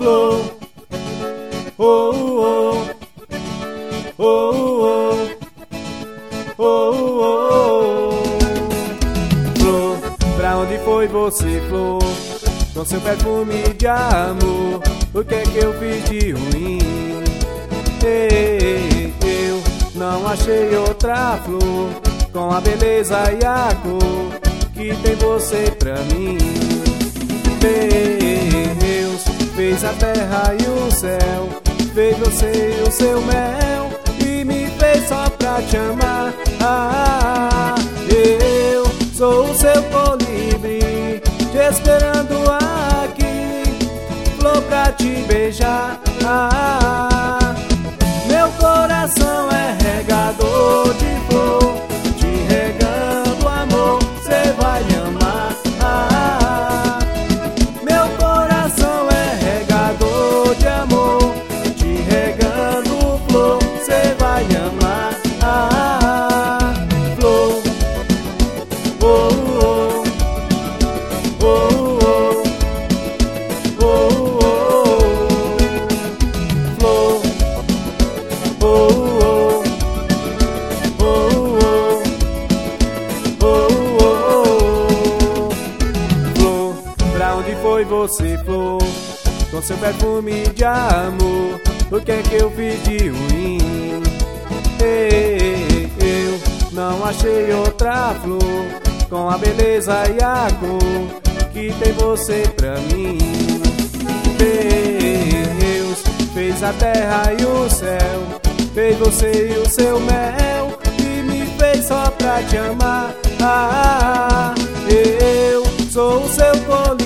Flor, oh, oh, oh, oh, oh, oh. Flor, pra onde foi você, flor? Com seu perfume de amor, o que é que eu fiz de ruim? Eu não achei outra flor com a beleza e a cor que tem você pra mim. Deus fez a terra e o céu, fez você e o seu mel e me fez só pra te amar. Eu sou o seu colibri, te esperando aqui, flor pra te beijar. Meu coração é regador de flor, te regando amor, cê vai me amar. Meu coração é regador de amor, te regando flor, cê vai me amar. Flor, oh, oh, oh, oh, oh, oh. Flor, oh, oh, oh, oh, oh, oh. Flor, pra onde foi você, flor? Com seu perfume de amor, o que é que eu fiz de ruim? Eu não achei outra flor com a beleza e a cor que tem você pra mim. Deus fez a terra e o céu, fez você e o seu mel e me fez só pra te amar. Eu sou o seu colibri,